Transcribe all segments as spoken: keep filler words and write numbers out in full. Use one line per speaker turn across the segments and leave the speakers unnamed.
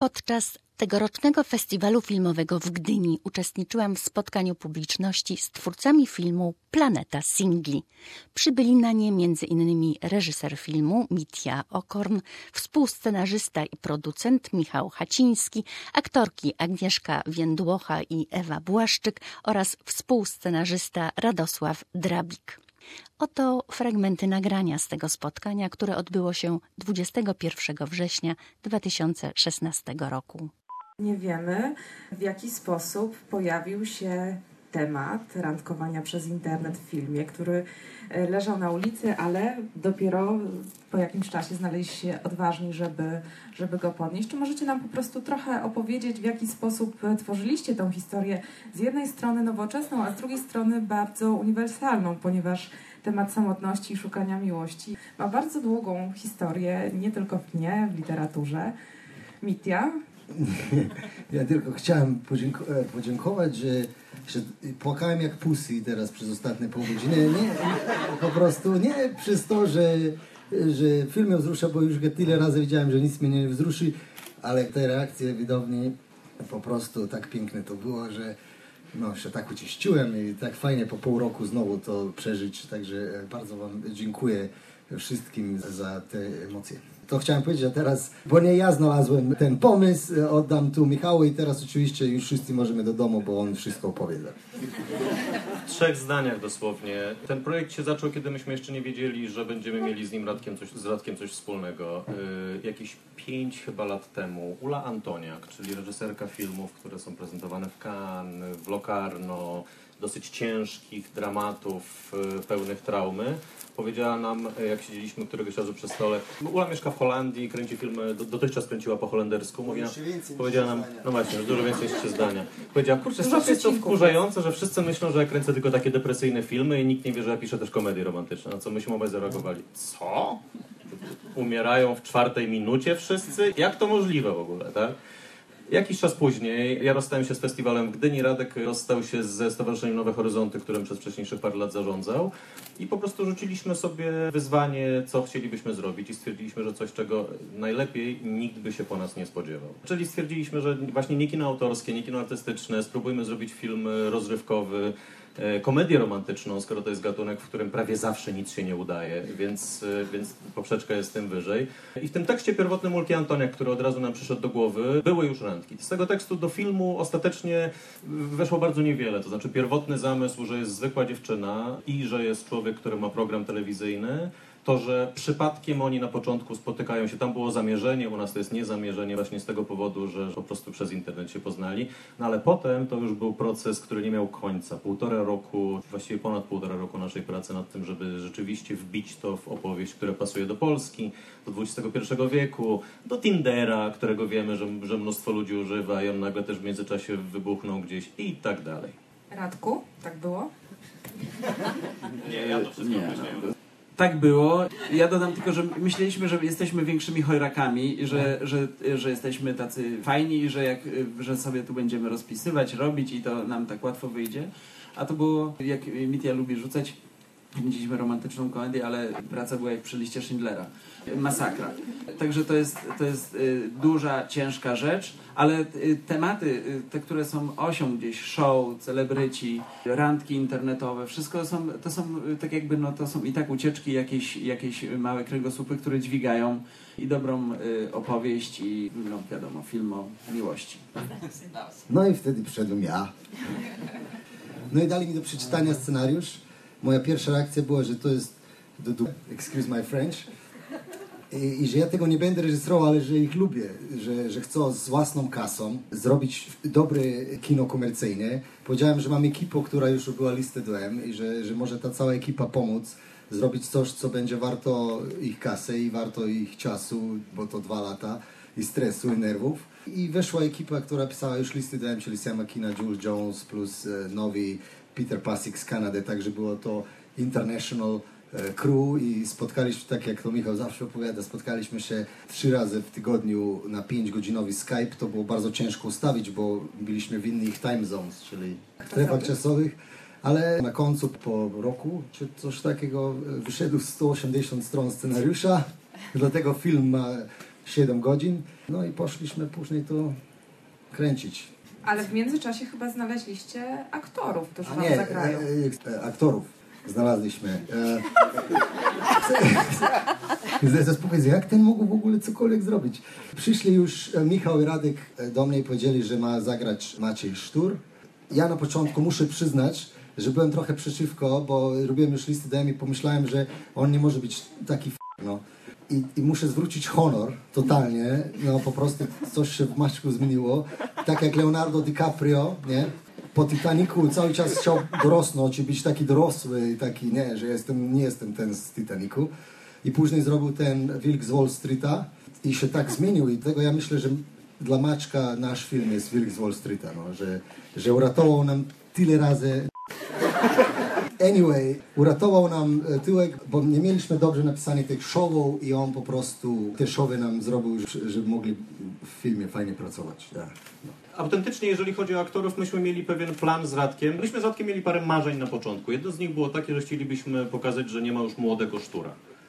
Podczas tegorocznego festiwalu filmowego w Gdyni uczestniczyłam w spotkaniu publiczności z twórcami filmu Planeta Singli. Przybyli na nie między innymi reżyser filmu Mitja Okorn, współscenarzysta i producent Michał Haciński, aktorki Agnieszka Więdłocha i Ewa Błaszczyk oraz współscenarzysta Radosław Drabik. Oto fragmenty nagrania z tego spotkania, które odbyło się dwudziestego pierwszego września dwa tysiące szesnastego roku.
Nie wiemy, w jaki sposób pojawił się temat randkowania przez internet w filmie, który leżał na ulicy, ale dopiero po jakimś czasie znaleźli się odważni, żeby, żeby go podnieść. Czy możecie nam po prostu trochę opowiedzieć, w jaki sposób tworzyliście tą historię z jednej strony nowoczesną, a z drugiej strony bardzo uniwersalną, ponieważ temat samotności i szukania miłości ma bardzo długą historię, nie tylko w kinie, w literaturze. Mitja?
Ja tylko chciałem podzięko- podziękować, że, że płakałem jak pussy teraz przez ostatnie pół godziny. Nie, po prostu nie przez to, że, że film mnie wzrusza, bo już go tyle razy widziałem, że nic mnie nie wzruszy, ale te reakcje widowni po prostu tak piękne to było, że no, się tak ucieściłem i tak fajnie po pół roku znowu to przeżyć. Także bardzo Wam dziękuję wszystkim za te emocje. To chciałem powiedzieć, że teraz, bo nie ja znalazłem ten pomysł, oddam tu Michału i teraz oczywiście już wszyscy możemy do domu, bo on wszystko opowie.
W trzech zdaniach dosłownie. Ten projekt się zaczął, kiedy myśmy jeszcze nie wiedzieli, że będziemy mieli z nim Radkiem coś, z Radkiem coś wspólnego. Yy, jakieś pięć chyba lat temu Ula Antoniak, czyli reżyserka filmów, które są prezentowane w Cannes, w Locarno, dosyć ciężkich dramatów, yy, pełnych traumy, powiedziała nam, jak siedzieliśmy któregoś razu przy stole, Ula mieszka w Holandii, kręci filmy, do, dotychczas kręciła po holendersku, mówiła, powiedziała nam, no właśnie, już dużo więcej niż trzy zdania. Powiedziała, kurczę, strasznie jest to wkurzające, że wszyscy myślą, że ja kręcę tylko takie depresyjne filmy i nikt nie wie, że ja piszę też komedie romantyczne. Na co myśmy obaj zareagowali, co? Umierają w czwartej minucie wszyscy? Jak to możliwe w ogóle, tak? Jakiś czas później ja rozstałem się z festiwalem w Gdyni, Radek rozstał się ze Stowarzyszeniem Nowe Horyzonty, którym przez wcześniejszych parę lat zarządzał i po prostu rzuciliśmy sobie wyzwanie, co chcielibyśmy zrobić i stwierdziliśmy, że coś, czego najlepiej nikt by się po nas nie spodziewał. Czyli stwierdziliśmy, że właśnie nie kino autorskie, nie kino artystyczne, spróbujmy zrobić film rozrywkowy, komedię romantyczną, skoro to jest gatunek, w którym prawie zawsze nic się nie udaje, więc, więc poprzeczka jest tym wyżej. I w tym tekście pierwotnym Ulki Antoniak, który od razu nam przyszedł do głowy, były już randki. Z tego tekstu do filmu ostatecznie weszło bardzo niewiele, to znaczy pierwotny zamysł, że jest zwykła dziewczyna i że jest człowiek, który ma program telewizyjny, to, że przypadkiem oni na początku spotykają się, tam było zamierzenie, u nas to jest niezamierzenie właśnie z tego powodu, że po prostu przez internet się poznali, no ale potem to już był proces, który nie miał końca. Półtora roku, właściwie ponad półtora roku naszej pracy nad tym, żeby rzeczywiście wbić to w opowieść, która pasuje do Polski, do dwudziestego pierwszego wieku, do Tindera, którego wiemy, że, że mnóstwo ludzi używa i on nagle też w międzyczasie wybuchnął gdzieś i tak dalej.
Radku, tak było?
Nie, ja to wszystko myślałem.
Tak było. Ja dodam tylko, że myśleliśmy, że jesteśmy większymi chojrakami, że, że, że jesteśmy tacy fajni, że, jak, że sobie tu będziemy rozpisywać, robić i to nam tak łatwo wyjdzie. A to było, jak Mitja lubi rzucać, kręciliśmy romantyczną komedię, ale praca była jak przy liście Schindlera. Masakra. Także to jest, to jest y, duża, ciężka rzecz, ale y, tematy, y, te, które są osią gdzieś, show, celebryci, randki internetowe, wszystko są, to są y, tak jakby, no to są i tak ucieczki, jakieś, jakieś małe kręgosłupy, które dźwigają i dobrą y, opowieść i, no wiadomo, film o miłości.
No i wtedy przyszedłem ja. No i dali mi do przeczytania scenariusz. Moja pierwsza reakcja była, że to jest do, do, excuse my French I, i że ja tego nie będę reżyserował, ale że ich lubię, że, że chcę z własną kasą zrobić dobre kino komercyjne. Powiedziałem, że mam ekipę, która już robiła listę do M i że, że może ta cała ekipa pomóc zrobić coś, co będzie warto ich kasy i warto ich czasu, bo to dwa lata i stresu i nerwów. I weszła ekipa, która pisała już listy do M, czyli Sam Akina, Jules Jones plus e, nowy Peter Pasek z Kanady, także było to international e, crew i spotkaliśmy, tak jak to Michał zawsze opowiada, spotkaliśmy się trzy razy w tygodniu na pięćgodzinowy Skype. To było bardzo ciężko ustawić, bo byliśmy w innych time zones, czyli strefach czasowych, ale na końcu po roku, czy coś takiego, wyszedł sto osiemdziesiąt stron scenariusza. Dlatego film ma siedem godzin. No i poszliśmy później to kręcić.
Ale w międzyczasie chyba znaleźliście aktorów, którzy
A
wam
nie,
zagrają.
e, e, aktorów znaleźliśmy. E, Zaraz powiedz, jak ten mógł w ogóle cokolwiek zrobić? Przyszli już e, Michał i Radek do mnie i powiedzieli, że ma zagrać Maciej Sztur. Ja na początku muszę przyznać, że byłem trochę przeciwko, bo robiłem już listy D M i pomyślałem, że on nie może być taki f***, no. I, I muszę zwrócić honor totalnie, no po prostu coś się w Maćku zmieniło. Tak jak Leonardo DiCaprio, nie? Po Titanicu cały czas chciał dorosnąć i być taki dorosły i taki, nie, że jestem, nie jestem ten z Titanicu. I później zrobił ten Wilk z Wall Streeta i się tak zmienił i tego ja myślę, że dla Maćka nasz film jest Wilk z Wall Streeta, no, że, że uratował nam tyle razy. Anyway, uratował nam tyłek, bo nie mieliśmy dobrze napisanych tych showów i on po prostu te showy nam zrobił, żeby mogli w filmie fajnie pracować. Ja, no.
Autentycznie, jeżeli chodzi o aktorów, myśmy mieli pewien plan z Radkiem. Myśmy z Radkiem mieli parę marzeń na początku. Jedno z nich było takie, że chcielibyśmy pokazać, że nie ma już młodego Sztura.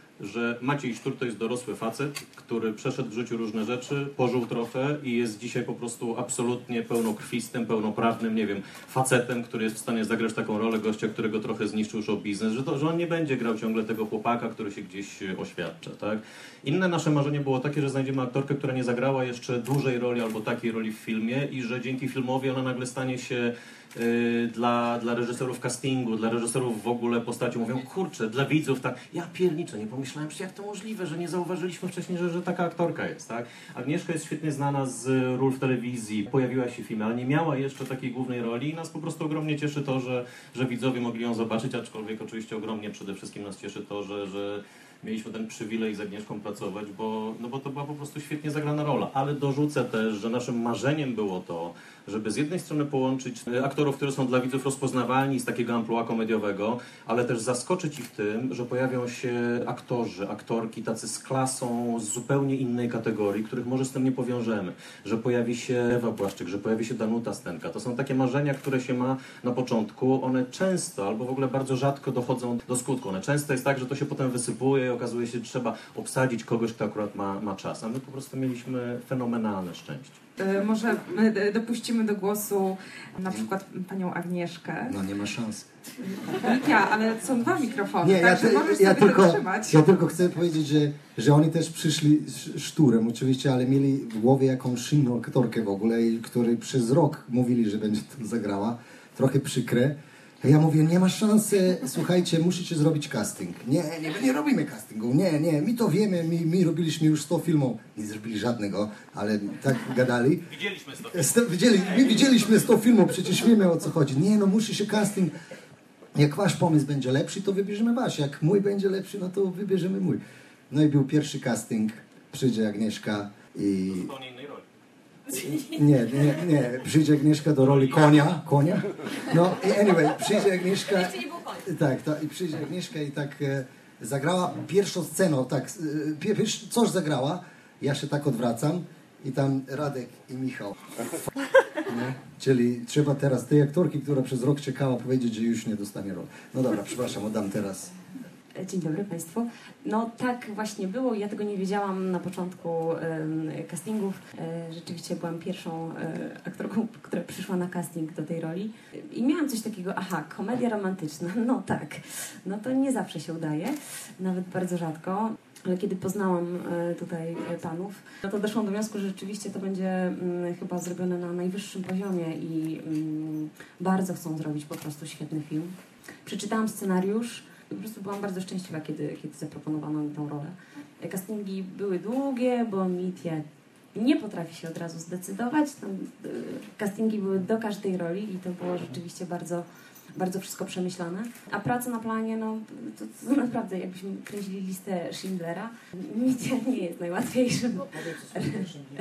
Że Maciej Sztur to jest dorosły facet, który przeszedł w życiu różne rzeczy, pożył trochę i jest dzisiaj po prostu absolutnie pełnokrwistym, pełnoprawnym, nie wiem, facetem, który jest w stanie zagrać taką rolę gościa, którego trochę zniszczył show biznes, że, to, że on nie będzie grał ciągle tego chłopaka, który się gdzieś oświadcza, tak? Inne nasze marzenie było takie, że znajdziemy aktorkę, która nie zagrała jeszcze dużej roli albo takiej roli w filmie i że dzięki filmowi ona nagle stanie się Yy, dla, dla reżyserów castingu, dla reżyserów w ogóle postacią. Mówią, kurczę, dla widzów tak, ja pierniczę, nie pomyślałem, że jak to możliwe, że nie zauważyliśmy wcześniej, że, że taka aktorka jest, tak? Agnieszka jest świetnie znana z ról w telewizji, pojawiła się w filmie, ale nie miała jeszcze takiej głównej roli i nas po prostu ogromnie cieszy to, że, że widzowie mogli ją zobaczyć, aczkolwiek oczywiście ogromnie przede wszystkim nas cieszy to, że, że mieliśmy ten przywilej z Agnieszką pracować, bo, no bo to była po prostu świetnie zagrana rola. Ale dorzucę też, że naszym marzeniem było to, żeby z jednej strony połączyć aktorów, którzy są dla widzów rozpoznawalni z takiego amplua komediowego, ale też zaskoczyć ich tym, że pojawią się aktorzy, aktorki tacy z klasą z zupełnie innej kategorii, których może z tym nie powiążemy. Że pojawi się Ewa Błaszczyk, że pojawi się Danuta Stenka. To są takie marzenia, które się ma na początku. One często, albo w ogóle bardzo rzadko dochodzą do skutku. One często jest tak, że to się potem wysypuje i okazuje się, że trzeba obsadzić kogoś, kto akurat ma, ma czas. A my po prostu mieliśmy fenomenalne szczęście.
Może dopuścimy do głosu na przykład panią Agnieszkę.
No nie ma szans.
Ja, ale są dwa mikrofony,
Nie,
także
ja, te,
możesz
ja
sobie
tylko,
to trzymać.
ja tylko chcę powiedzieć, że, że oni też przyszli Szturem oczywiście, ale mieli w głowie jakąś inną aktorkę w ogóle, który przez rok mówili, że będzie to zagrała. Trochę przykre. Ja mówię, nie ma szansy, słuchajcie, musicie zrobić casting. Nie, nie, nie robimy castingu, nie, nie, my to wiemy, my, my robiliśmy już sto filmów. Nie zrobili żadnego, ale tak gadali.
Widzieliśmy sto
filmów. Widzieli, my widzieliśmy sto filmów, przecież wiemy o co chodzi. Nie, no musi się casting. Jak wasz pomysł będzie lepszy, to wybierzemy wasz. Jak mój będzie lepszy, no to wybierzemy mój. No i był pierwszy casting, przyjdzie Agnieszka i...
zupełnie innej roli.
Nie, nie, nie. Przyjdzie Agnieszka do roli konia. Konia? No i anyway, przyjdzie Agnieszka. Tak, to, i przyjdzie Agnieszka i tak e, zagrała pierwszą sceną, tak, e, pierwszy, coś zagrała. Ja się tak odwracam i tam Radek i Michał. Nie? Czyli trzeba teraz tej aktorki, która przez rok czekała, powiedzieć, że już nie dostanie roli. No dobra, przepraszam, oddam teraz.
Dzień dobry Państwu. No tak właśnie było. Ja tego nie wiedziałam na początku e, castingów. E, rzeczywiście byłam pierwszą e, aktorką, która przyszła na casting do tej roli. I miałam coś takiego, aha, komedia romantyczna. No tak. No to nie zawsze się udaje. Nawet bardzo rzadko. Ale kiedy poznałam e, tutaj e, panów, no to doszłam do wniosku, że rzeczywiście to będzie mm, chyba zrobione na najwyższym poziomie i mm, bardzo chcą zrobić po prostu świetny film. Przeczytałam scenariusz. Po prostu byłam bardzo szczęśliwa, kiedy, kiedy zaproponowano mi tą rolę. Castingi były długie, bo Mitia nie potrafi się od razu zdecydować. Tam, y, castingi były do każdej roli i to było rzeczywiście bardzo, bardzo wszystko przemyślane. A praca na planie, no to, to naprawdę jakbyśmy kręcili listę Schindlera. Mitia nie jest najłatwiejszym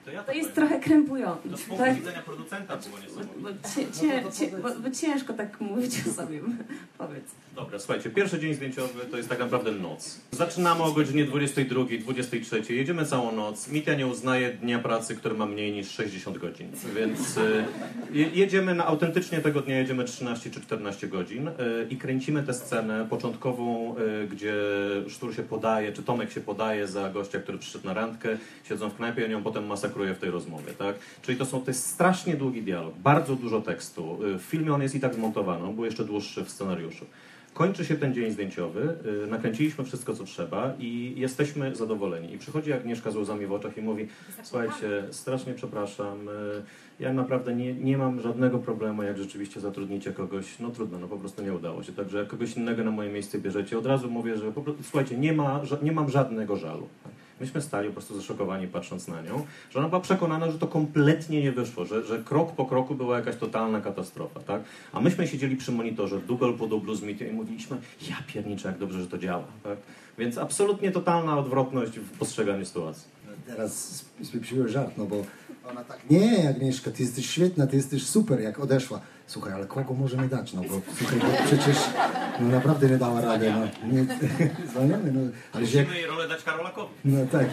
To, ja
To jest trochę krępujące.
To z punktu
Tak,
widzenia producenta było niesamowite.
bo, cię, cię, cię, bo, bo ciężko tak mówić o sobie. Powiedz.
Dobra, słuchajcie, pierwszy dzień zdjęciowy to jest tak naprawdę noc. Zaczynamy o godzinie dwudziestej drugiej, dwudziestej trzeciej, jedziemy całą noc. Mitja nie uznaje dnia pracy, który ma mniej niż sześćdziesiąt godzin, więc y, jedziemy na, autentycznie tego dnia jedziemy trzynaście czy czternaście godzin y, i kręcimy tę scenę początkową, y, gdzie Sztur się podaje, czy Tomek się podaje za gościa, który przyszedł na randkę, siedzą w knajpie i on ją potem masakruje w tej rozmowie, tak? Czyli to, są, to jest strasznie długi dialog, bardzo dużo tekstu. Y, w filmie on jest i tak zmontowany, on był jeszcze dłuższy w scenariuszu. Kończy się ten dzień zdjęciowy, yy, nakręciliśmy wszystko, co trzeba i jesteśmy zadowoleni. I przychodzi Agnieszka z łzami w oczach i mówi: słuchajcie, strasznie przepraszam, yy, ja naprawdę nie, nie mam żadnego problemu, jak rzeczywiście zatrudnicie kogoś, no trudno, no po prostu nie udało się. Także jak kogoś innego na moje miejsce bierzecie, od razu mówię, że po prostu, słuchajcie, nie, ma, nie mam żadnego żalu. Myśmy stali po prostu zaszokowani, patrząc na nią, że ona była przekonana, że to kompletnie nie wyszło, że, że krok po kroku była jakaś totalna katastrofa, tak? A myśmy siedzieli przy monitorze, dubel po dublu z Mitją i mówiliśmy: ja pierniczę, jak dobrze, że to działa, tak? Więc absolutnie totalna odwrotność w postrzeganiu sytuacji.
Teraz spieprzyłem żart, no bo ona tak: nie, Agnieszka, ty jesteś świetna, ty jesteś super, jak odeszła. Słuchaj, ale kogo możemy dać, no bo słuchaj, bo przecież no naprawdę nie dała rady. No, nie, zwalniamy, no. Ale
Musimy
jak...
jej rolę dać Karolakowi.
No tak.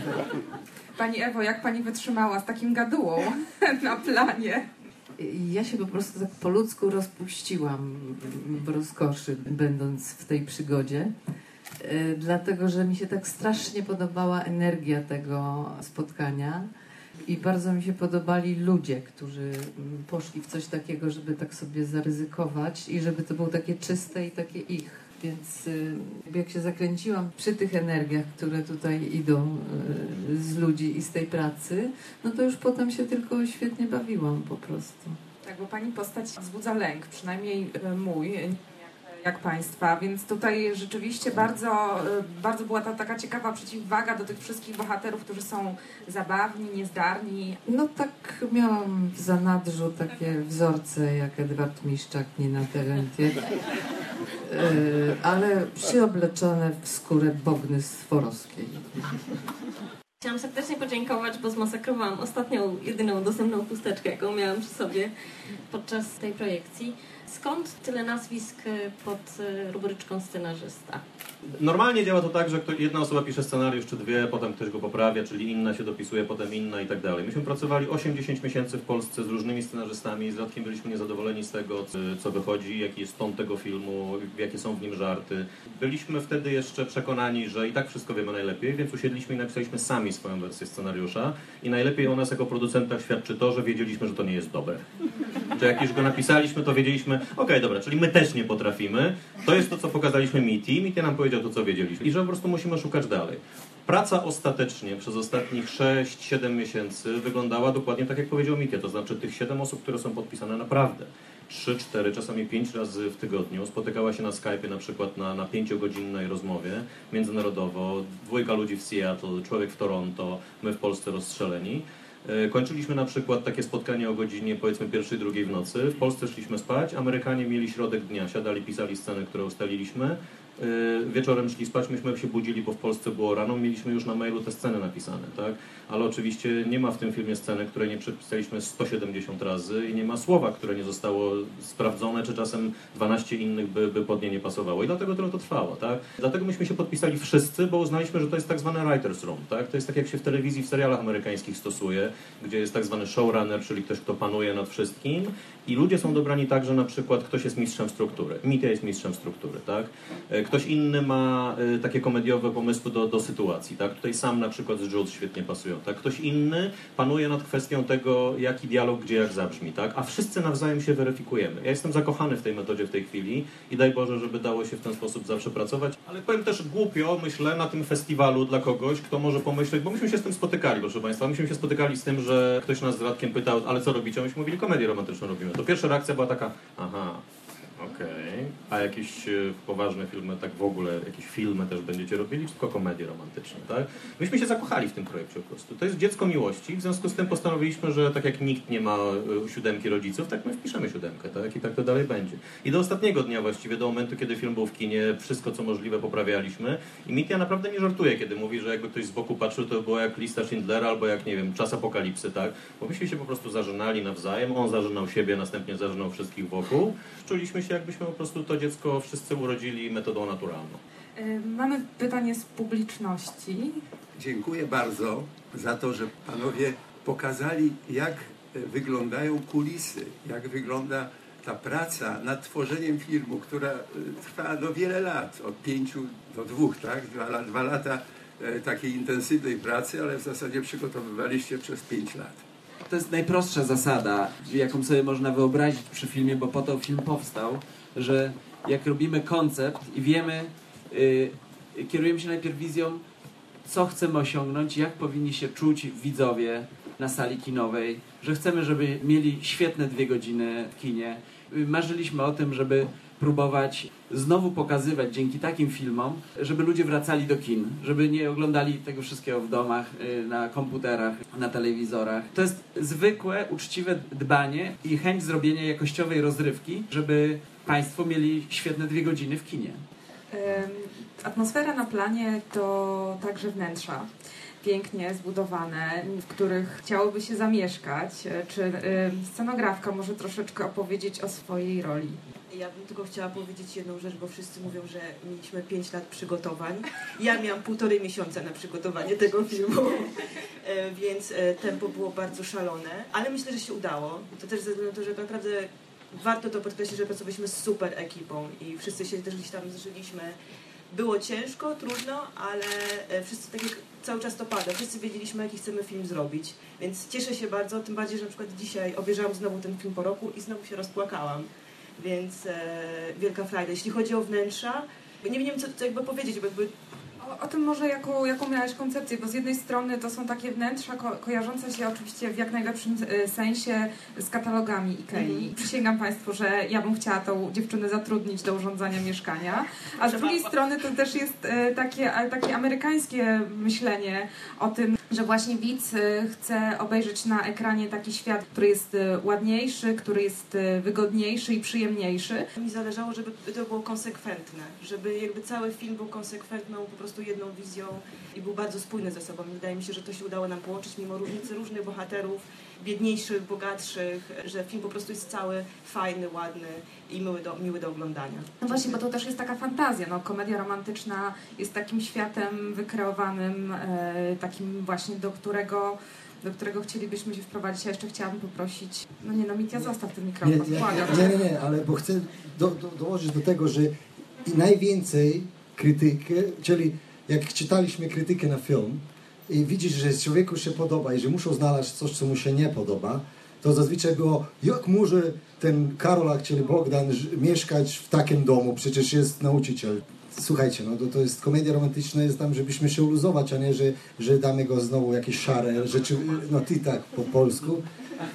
Pani Ewo, jak pani wytrzymała z takim gadułą na planie?
Ja się po prostu tak po ludzku rozpuściłam w rozkoszy, będąc w tej przygodzie. Dlatego, że mi się tak strasznie podobała energia tego spotkania i bardzo mi się podobali ludzie, którzy poszli w coś takiego, żeby tak sobie zaryzykować i żeby to było takie czyste i takie ich. Więc jak się zakręciłam przy tych energiach, które tutaj idą z ludzi i z tej pracy, no to już potem się tylko świetnie bawiłam po prostu.
Tak, bo pani postać wzbudza lęk, przynajmniej mój, jak państwa, więc tutaj rzeczywiście bardzo, bardzo była ta taka ciekawa przeciwwaga do tych wszystkich bohaterów, którzy są zabawni, niezdarni.
No tak miałam w zanadrzu takie wzorce jak Edward Miszczak, Nina Terentier, yy, ale przyobleczone w skórę Bogny Sforowskiej.
Chciałam serdecznie podziękować, bo zmasakrowałam ostatnią, jedyną dostępną chusteczkę, jaką miałam przy sobie podczas tej projekcji. Skąd tyle nazwisk pod rubryczką scenarzysta?
Normalnie działa to tak, że jedna osoba pisze scenariusz czy dwie, potem ktoś go poprawia, czyli inna się dopisuje, potem inna i tak dalej. Myśmy pracowali osiem dziesięć miesięcy w Polsce z różnymi scenarzystami, z Radkiem byliśmy niezadowoleni z tego, co wychodzi, jaki jest ton tego filmu, jakie są w nim żarty. Byliśmy wtedy jeszcze przekonani, że i tak wszystko wiemy najlepiej, więc usiedliśmy i napisaliśmy sami swoją wersję scenariusza i najlepiej o nas jako producentach świadczy to, że wiedzieliśmy, że to nie jest dobre. Że jak już go napisaliśmy, to wiedzieliśmy: okej, okay, dobra, czyli my też nie potrafimy. To jest to, co pokazaliśmy Miti. Miti nam powiedział to, co wiedzieliśmy. I że po prostu musimy szukać dalej. Praca ostatecznie przez ostatnich sześć siedem miesięcy wyglądała dokładnie tak, jak powiedział Miti. To znaczy tych siedem osób, które są podpisane, naprawdę trzy, cztery, czasami pięć razy w tygodniu spotykała się na Skype'ie na przykład na, na pięciogodzinnej rozmowie międzynarodowo. Dwójka ludzi w Seattle, człowiek w Toronto, my w Polsce rozstrzeleni. Kończyliśmy na przykład takie spotkanie o godzinie powiedzmy pierwszej, drugiej w nocy. W Polsce szliśmy spać, Amerykanie mieli środek dnia, siadali, pisali sceny, które ustaliliśmy. Wieczorem szli spać, myśmy się budzili, bo w Polsce było rano, mieliśmy już na mailu te sceny napisane, tak? Ale oczywiście nie ma w tym filmie sceny, której nie przepisaliśmy sto siedemdziesiąt razy i nie ma słowa, które nie zostało sprawdzone, czy czasem dwanaście innych by, by pod nie nie pasowało i dlatego tyle to trwało, tak? Dlatego myśmy się podpisali wszyscy, bo uznaliśmy, że to jest tak zwany writer's room, tak? To jest tak, jak się w telewizji, w serialach amerykańskich stosuje, gdzie jest tak zwany showrunner, czyli ktoś, kto panuje nad wszystkim i ludzie są dobrani tak, że na przykład ktoś jest mistrzem struktury, Mitja jest mistrzem struktury, tak? Ktoś inny ma y, takie komediowe pomysły do, do sytuacji, tak? Tutaj sam na przykład z Jules świetnie pasują, tak? Ktoś inny panuje nad kwestią tego, jaki dialog gdzie jak zabrzmi, tak? A wszyscy nawzajem się weryfikujemy. Ja jestem zakochany w tej metodzie w tej chwili i daj Boże, żeby dało się w ten sposób zawsze pracować. Ale powiem też głupio, myślę, na tym festiwalu dla kogoś, kto może pomyśleć, bo myśmy się z tym spotykali, proszę Państwa. Myśmy się spotykali z tym, że ktoś nas z Radkiem pytał: ale co robicie? Myśmy mówili: komedię romantyczną robimy. To pierwsza reakcja była taka: aha, Okej. Okay. A jakieś y, poważne filmy, tak w ogóle, jakieś filmy też będziecie robili, czy tylko komedie romantyczne, tak? Myśmy się zakochali w tym projekcie po prostu. To jest dziecko miłości, w związku z tym postanowiliśmy, że tak jak nikt nie ma y, siódemki rodziców, tak my wpiszemy siódemkę, tak? I tak to dalej będzie. I do ostatniego dnia właściwie, do momentu, kiedy film był w kinie, wszystko co możliwe poprawialiśmy. I Mitya naprawdę nie żartuje, kiedy mówi, że jakby ktoś z boku patrzył, to było jak lista Schindlera albo jak, nie wiem, Czas apokalipsy, tak? Bo myśmy się po prostu zażynali nawzajem, on zażynał siebie, następnie zażynał wszystkich wokół. Czuliśmy się, jakbyśmy po prostu to dziecko wszyscy urodzili metodą naturalną.
Mamy pytanie z publiczności.
Dziękuję bardzo za to, że panowie pokazali, jak wyglądają kulisy, jak wygląda ta praca nad tworzeniem filmu, która trwa no wiele lat, od pięciu do dwóch, tak? Dwa, dwa lata takiej intensywnej pracy, ale w zasadzie przygotowywaliście przez pięć lat.
To jest najprostsza zasada, jaką sobie można wyobrazić przy filmie, bo po to film powstał, że jak robimy koncept i wiemy, yy, kierujemy się najpierw wizją, co chcemy osiągnąć, jak powinni się czuć widzowie na sali kinowej, że chcemy, żeby mieli świetne dwie godziny w kinie. Marzyliśmy o tym, żeby próbować znowu pokazywać dzięki takim filmom, żeby ludzie wracali do kin, żeby nie oglądali tego wszystkiego w domach, na komputerach, na telewizorach. To jest zwykłe, uczciwe dbanie i chęć zrobienia jakościowej rozrywki, żeby Państwo mieli świetne dwie godziny w kinie.
Atmosfera na planie to także wnętrza. Pięknie zbudowane, w których chciałoby się zamieszkać. Czy y, scenografka może troszeczkę opowiedzieć o swojej roli?
Ja bym tylko chciała powiedzieć jedną rzecz, bo wszyscy mówią, że mieliśmy pięć lat przygotowań. Ja miałam półtorej miesiąca na przygotowanie tego filmu, e, więc e, tempo było bardzo szalone, ale myślę, że się udało. To też ze względu na to, że naprawdę warto to podkreślić, że pracowaliśmy z super ekipą i wszyscy się też gdzieś tam zżyliśmy. Było ciężko, trudno, ale wszyscy tak jak cały czas to pada. Wszyscy wiedzieliśmy, jaki chcemy film zrobić, więc cieszę się bardzo, tym bardziej, że na przykład dzisiaj obejrzałam znowu ten film po roku i znowu się rozpłakałam, więc e, wielka frajda. Jeśli chodzi o wnętrza, nie wiem co, co jakby powiedzieć, bo jakby
O, o tym może jaką, jaką miałaś koncepcję, bo z jednej strony to są takie wnętrza ko kojarzące się oczywiście w jak najlepszym sensie z katalogami Ikei. Mm. Przysięgam Państwu, że ja bym chciała tą dziewczynę zatrudnić do urządzania mieszkania, a z drugiej strony to też jest e, takie, e, takie amerykańskie myślenie o tym, że właśnie widz e, chce obejrzeć na ekranie taki świat, który jest e, ładniejszy, który jest e, wygodniejszy i przyjemniejszy.
Mi zależało, żeby to było konsekwentne, żeby jakby cały film był konsekwentną po prostu jedną wizją i był bardzo spójny ze sobą. Wydaje mi się, że to się udało nam połączyć mimo różnicy różnych bohaterów, biedniejszych, bogatszych, że film po prostu jest cały fajny, ładny i miły do, miły do oglądania.
No właśnie, bo to też jest taka fantazja. No, komedia romantyczna jest takim światem wykreowanym, e, takim właśnie, do którego do którego chcielibyśmy się wprowadzić. Ja jeszcze chciałabym poprosić... No nie, no Mitya, zostaw ten mikrofon.
Nie, nie, nie, nie, nie, ale bo chcę do, do, dołożyć do tego, że i najwięcej krytyki, czyli jak czytaliśmy krytykę na film i widzisz, że człowieku się podoba i że muszą znaleźć coś, co mu się nie podoba, to zazwyczaj było, jak może ten Karolak, czyli Bogdan, mieszkać w takim domu, przecież jest nauczyciel. Słuchajcie, no to, to jest komedia romantyczna, jest tam, żebyśmy się uluzować, a nie, że, że damy go znowu jakieś szare rzeczy, no ty tak, po polsku.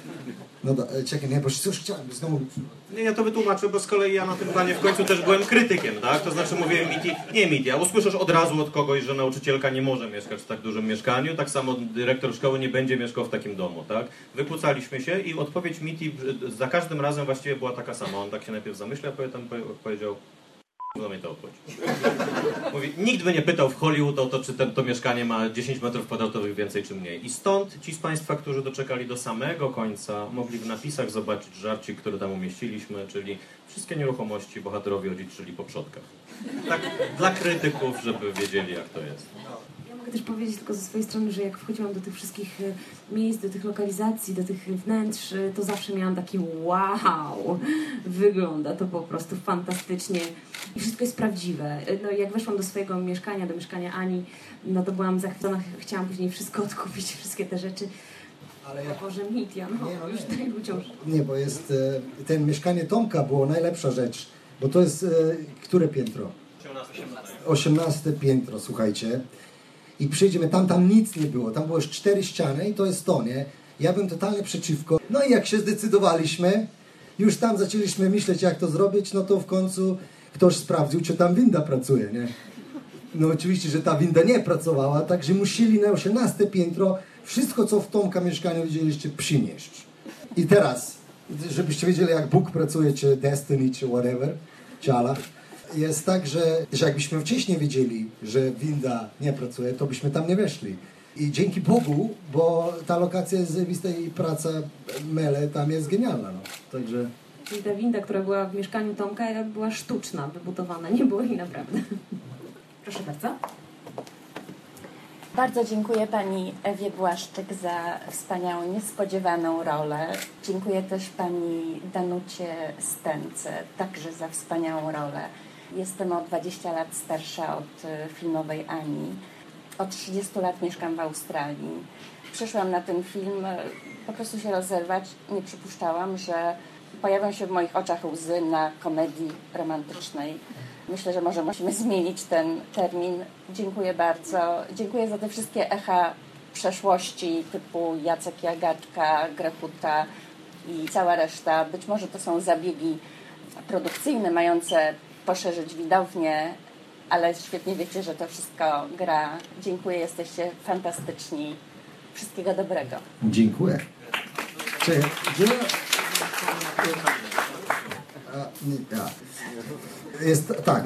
No da, czekaj, nie, bo coś chciałem znowu...
Nie, ja to wytłumaczę, bo z kolei ja na tym planie w końcu też byłem krytykiem, tak? To znaczy mówiłem Mityi, nie Mitya, usłyszysz od razu od kogoś, że nauczycielka nie może mieszkać w tak dużym mieszkaniu, tak samo dyrektor szkoły nie będzie mieszkał w takim domu, tak? Wykłócaliśmy się i odpowiedź Mityi za każdym razem właściwie była taka sama. On tak się najpierw zamyślał, a potem powiedział... No mnie to obchodzi. Mówi, nikt by nie pytał w Hollywood o to, czy ten, to mieszkanie ma dziesięć metrów kwadratowych więcej czy mniej. I stąd ci z Państwa, którzy doczekali do samego końca, mogli w napisach zobaczyć żarcik, który tam umieściliśmy, czyli wszystkie nieruchomości bohaterowie odziedziczyli po przodkach. Tak dla krytyków, żeby wiedzieli, jak to jest.
Mogę też powiedzieć tylko ze swojej strony, że jak wchodziłam do tych wszystkich miejsc, do tych lokalizacji, do tych wnętrz, to zawsze miałam taki wow, wygląda to po prostu fantastycznie i wszystko jest prawdziwe. No jak weszłam do swojego mieszkania, do mieszkania Ani, no to byłam zachwycona, chciałam później wszystko odkupić, wszystkie te rzeczy. Ale ja... Boże, Mitya, no, nie, no już daj ludziom.
Nie, bo jest, ten mieszkanie Tomka było najlepsza rzecz, bo to jest, które piętro? osiemnaste piętro, słuchajcie. I przyjdziemy, tam tam nic nie było, tam było już cztery ściany i to jest to, nie? Ja bym totalnie przeciwko. No i jak się zdecydowaliśmy, już tam zaczęliśmy myśleć, jak to zrobić, no to w końcu ktoś sprawdził, czy tam winda pracuje, nie? No oczywiście, że ta winda nie pracowała, także musieli na osiemnaste piętro wszystko, co w Tomka mieszkaniu widzieliście, przynieść. I teraz, żebyście wiedzieli, jak Bóg pracuje, czy Destiny, czy whatever, czy Allah, jest tak, że, że jakbyśmy wcześniej wiedzieli, że winda nie pracuje, to byśmy tam nie weszli. I dzięki Bogu, bo ta lokacja jest zajebista i praca Mele tam jest genialna. No. Także...
Czyli ta winda, która była w mieszkaniu Tomka, była sztuczna, wybudowana, nie było jej naprawdę. Proszę bardzo.
Bardzo dziękuję pani Ewie Błaszczyk za wspaniałą, niespodziewaną rolę. Dziękuję też pani Danucie Stence, także za wspaniałą rolę. Jestem o dwadzieścia lat starsza od filmowej Ani. Od trzydziestu lat mieszkam w Australii. Przyszłam na ten film po prostu się rozerwać. Nie przypuszczałam, że pojawią się w moich oczach łzy na komedii romantycznej. Myślę, że może musimy zmienić ten termin. Dziękuję bardzo. Dziękuję za te wszystkie echa przeszłości typu Jacek Jagaczka, Grechuta i cała reszta. Być może to są zabiegi produkcyjne mające poszerzyć widownię, ale świetnie wiecie, że to wszystko gra. Dziękuję, jesteście fantastyczni. Wszystkiego dobrego.
Dziękuję. Czy, czy... A, nie, ja. Jest tak,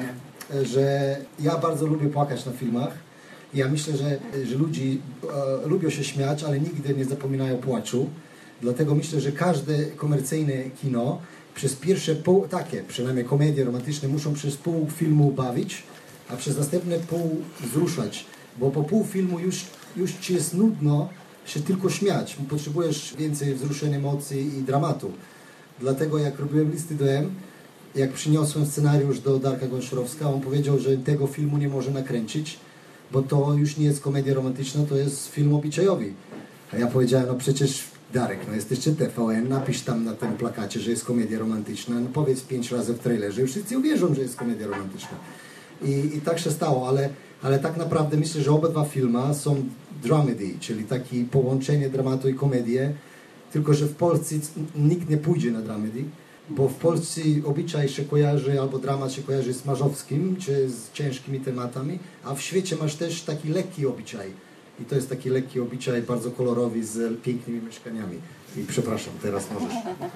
że ja bardzo lubię płakać na filmach. Ja myślę, że, że ludzie e, lubią się śmiać, ale nigdy nie zapominają płaczu. Dlatego myślę, że każde komercyjne kino przez pierwsze pół, takie przynajmniej komedie romantyczne, muszą przez pół filmu bawić, a przez następne pół wzruszać. Bo po pół filmu już, już ci jest nudno się tylko śmiać. Potrzebujesz więcej wzruszeń, emocji i dramatu. Dlatego jak robiłem listy do M, jak przyniosłem scenariusz do Darka Gąszorowska, on powiedział, że tego filmu nie może nakręcić, bo to już nie jest komedia romantyczna, to jest film obyczajowy. A ja powiedziałem, no przecież Darek, no jesteście T V N, napisz tam na tym plakacie, że jest komedia romantyczna, no powiedz pięć razy w trailerze i wszyscy uwierzą, że jest komedia romantyczna. I, i tak się stało, ale, ale tak naprawdę myślę, że obydwa filmy są dramedy, czyli takie połączenie dramatu i komedię, tylko że w Polsce nikt nie pójdzie na dramedy, bo w Polsce obyczaj się kojarzy, albo dramat się kojarzy z marzowskim, czy z ciężkimi tematami, a w świecie masz też taki lekki obyczaj. I to jest taki lekki obyczaj, bardzo kolorowy, z pięknymi mieszkaniami. I przepraszam, teraz możesz.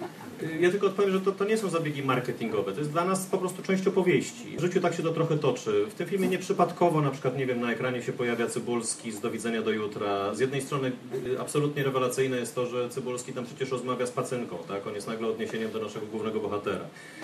Ja tylko odpowiem, że to, to nie są zabiegi marketingowe, to jest dla nas po prostu część opowieści. W życiu tak się to trochę toczy. W tym filmie nieprzypadkowo, na przykład, nie wiem, na ekranie się pojawia Cybulski z Do widzenia do jutra. Z jednej strony absolutnie rewelacyjne jest to, że Cybulski tam przecież rozmawia z pacynką, tak? On jest nagle odniesieniem do naszego głównego bohatera.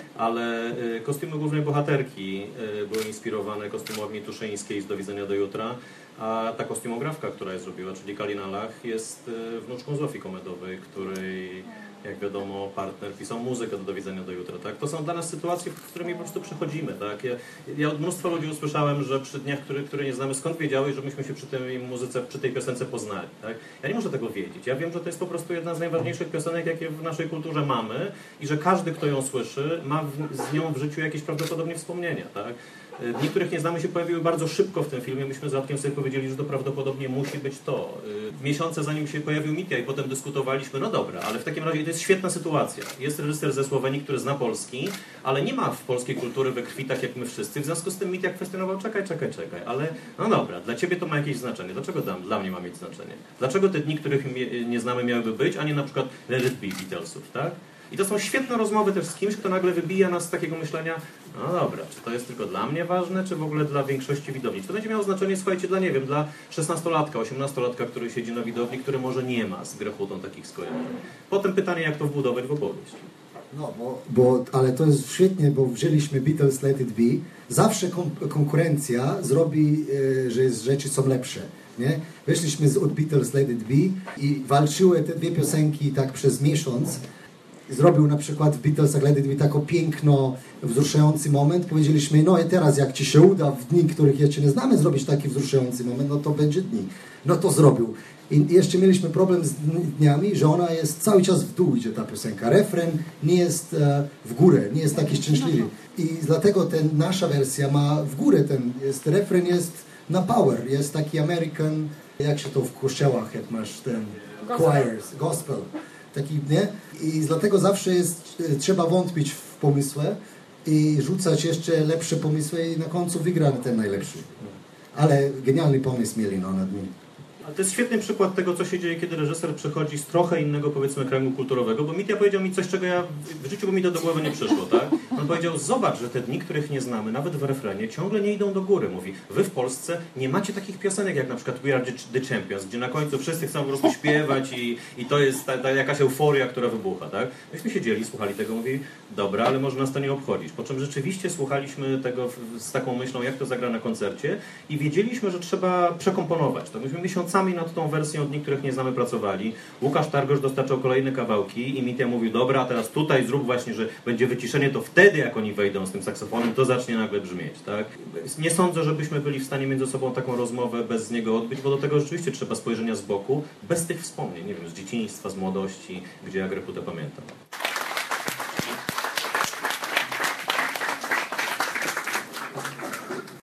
Ale kostiumy głównej bohaterki były inspirowane kostiumami Tuszyńskiej z Do widzenia do jutra. A ta kostiumografka, która je zrobiła, czyli Kalina Lach, jest wnuczką Zofii Komedowej, której, jak wiadomo, partner pisał muzykę do Do widzenia do jutra. Tak? To są dla nas sytuacje, w którymi po prostu przechodzimy. Tak? Ja, ja od mnóstwa ludzi usłyszałem, że przy dniach, które, które nie znamy, skąd wiedziałeś, że myśmy się przy tej muzyce, przy tej piosence poznali. Tak? Ja nie muszę tego wiedzieć. Ja wiem, że to jest po prostu jedna z najważniejszych piosenek, jakie w naszej kulturze mamy i że każdy, kto ją słyszy, ma w, z nią w życiu jakieś prawdopodobnie wspomnienia. Tak? Dni, których nie znamy, się pojawiły bardzo szybko w tym filmie. Myśmy z Radkiem sobie powiedzieli, że to prawdopodobnie musi być to. Miesiące zanim się pojawił Mitja i potem dyskutowaliśmy, no dobra, ale w takim razie to jest świetna sytuacja. Jest reżyser ze Słowenii, który zna polski, ale nie ma w polskiej kultury we krwi tak jak my wszyscy. W związku z tym Mitja kwestionował, czekaj, czekaj, czekaj, ale no dobra, dla ciebie to ma jakieś znaczenie. Dlaczego dla, dla mnie ma mieć znaczenie? Dlaczego te dni, których nie znamy, miałyby być, a nie na przykład Let It Be Beatlesów, tak? I to są świetne rozmowy też z kimś, kto nagle wybija nas z takiego myślenia, no dobra, czy to jest tylko dla mnie ważne, czy w ogóle dla większości widowni? Czy to będzie miało znaczenie, słuchajcie, dla, nie wiem, dla szesnastolatka, osiemnastolatka, który siedzi na widowni, który może nie ma z Grechutą takich skojarzeń. Potem pytanie, jak to wbudować w opowieść.
No, bo, bo, ale to jest świetnie, bo wzięliśmy Beatles Let It Be. Zawsze kon konkurencja zrobi, e, że jest, rzeczy są lepsze. Nie? Wyszliśmy z, od Beatles Let It Be i walczyły te dwie piosenki tak przez miesiąc. Zrobił na przykład w Beatlesach Let It Be taką piękno, wzruszający moment. Powiedzieliśmy, no i teraz jak ci się uda w dni, których jeszcze nie znamy, zrobić taki wzruszający moment, no to będzie dni. No to zrobił. I jeszcze mieliśmy problem z dniami, że ona jest cały czas w dół idzie ta piosenka. Refren nie jest e, w górę, nie jest taki szczęśliwy. I dlatego ten, nasza wersja ma w górę ten, jest, refren jest na power, jest taki American, jak się to w kościołach, jak masz ten choirs, gospel. taki, nie? I dlatego zawsze jest, trzeba wątpić w pomysły i rzucać jeszcze lepsze pomysły i na końcu wygra ten najlepszy. Ale genialny pomysł mieli no, nad nim.
Ale to jest świetny przykład tego, co się dzieje, kiedy reżyser przychodzi z trochę innego, powiedzmy, kręgu kulturowego, bo Mitja powiedział mi coś, czego ja w życiu by mi to do głowy nie przyszło, tak? On powiedział, zobacz, że te dni, których nie znamy, nawet w refrenie, ciągle nie idą do góry. Mówi, wy w Polsce nie macie takich piosenek, jak na przykład We Are The Champions, gdzie na końcu wszyscy chcą po prostu śpiewać i, i to jest ta, ta jakaś euforia, która wybucha, tak? Myśmy siedzieli, słuchali tego, mówi, dobra, ale może nas to nie obchodzić. Po czym rzeczywiście słuchaliśmy tego w, z taką myślą, jak to zagra na koncercie i wiedzieliśmy, że trzeba przekomponować. To myśmy miesiąc Sami nad tą wersją dni, których nie znamy, pracowali. Łukasz Targosz dostarczał kolejne kawałki i Mitja mówił, dobra, a teraz tutaj zrób właśnie, że będzie wyciszenie, to wtedy jak oni wejdą z tym saksofonem, to zacznie nagle brzmieć, tak? Nie sądzę, żebyśmy byli w stanie między sobą taką rozmowę bez niego odbyć, bo do tego rzeczywiście trzeba spojrzenia z boku, bez tych wspomnień, nie wiem, z dzieciństwa, z młodości, gdzie ja Greputę pamiętam.